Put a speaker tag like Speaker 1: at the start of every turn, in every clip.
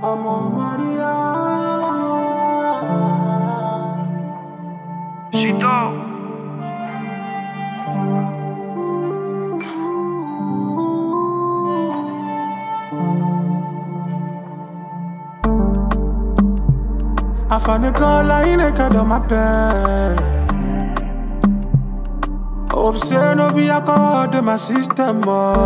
Speaker 1: Chito.
Speaker 2: I found a girl lying naked on my bed. Hope say no be alcohol in my system,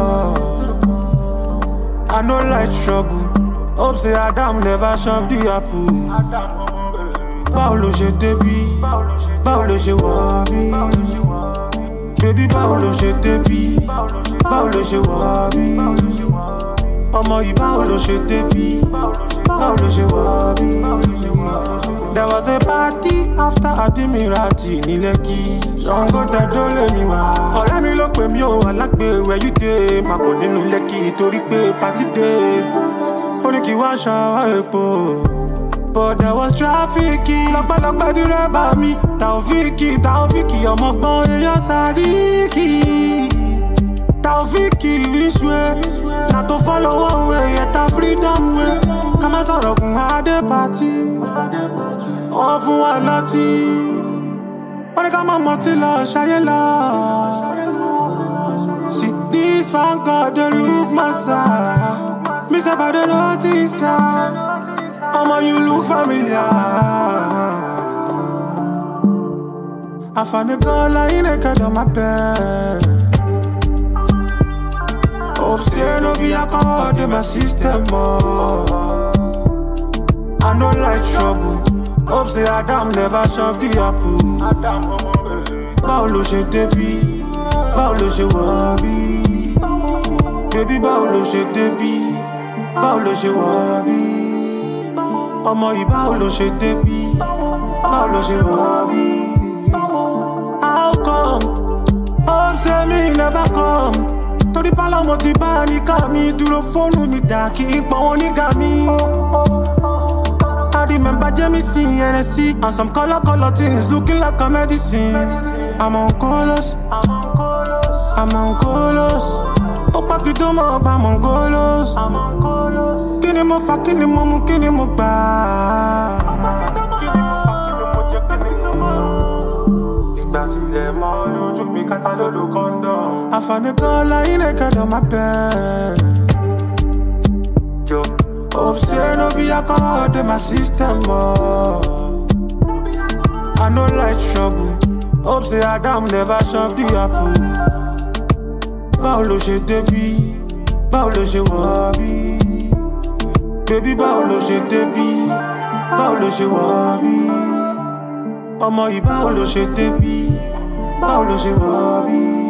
Speaker 2: I no like trouble. Hope say Adam never shop the apple. Báwo ló ṣe débí? Báwo ló ṣe wọ̀ bí? Baby báwo ló ṣe débí? Báwo ló ṣe wọ̀ bí? Ọmọ yìí báwo ló ṣe débí? Báwo ló ṣe wọ̀ bí? There was a party after Adimirati ní Lekki. Ṣàngó tẹ̀dó lé mi wá. Ọ̀rẹ́ mi ló pè mí o, alágbe where you dey? Màá bọ̀ nínú Lekki torí pé party day. Ó ní kí wá ṣàwá epo. But there was traffic. Lọ́pẹ́lọpẹ́ dírẹ́bà mi. Taofiki ọmọ gbọ́n èèyàn Sàdíkì. Taofiki which way? Na to follow one way, yet a freedom way. Ká má sọ̀rọ̀ kún adé party. Wọ́n fún wa lọ́tí. Wọ́n ní ká má mọtí lọ ṣayé lọ. See this fan God dey look my side. Me sef I dey notice her. Omo you look familiar. I found a girl lying naked on my bed. Hope say no be alcohol in my system, I no like trouble. Hope say Adam never shop the apple. Báwo ló ṣe débí? Báwo ló ṣe wọ̀ bí? Baby báwo ló ṣe débí? Báwo ló ṣe wọ̀ bí? Ọmọ yìí báwo ló ṣe débí? Báwo ló ṣe wọ̀ bí? How come? Hope say me never come. Torí pálọ̀ mo ti bá níkà mi. Dúró fóònù mi dà kí n pọ̀ wọn nígà mi. I remember Jamie NSC and some color things looking like a medicine. I'm on colors. Opa kito mo up, I'm on colors. Kini mo fa, kini mo mu, kini mo gba. Ìgbà tí ilẹ̀ mọ́ lójú mi kátà lólu condom. I found a girl lying naked on my bed. Yo. Hope say no be alcohol in my system, I no like trouble. Hope say Adam never shop the apple. Báwo ló ṣe débí? Báwo ló ṣe wọ̀ bí? Baby báwo ló ṣe débí? Báwo ló ṣe wọ̀ bí? Ọmọ yìí báwo ló ṣe débí? Báwo ló ṣe wọ̀ bí?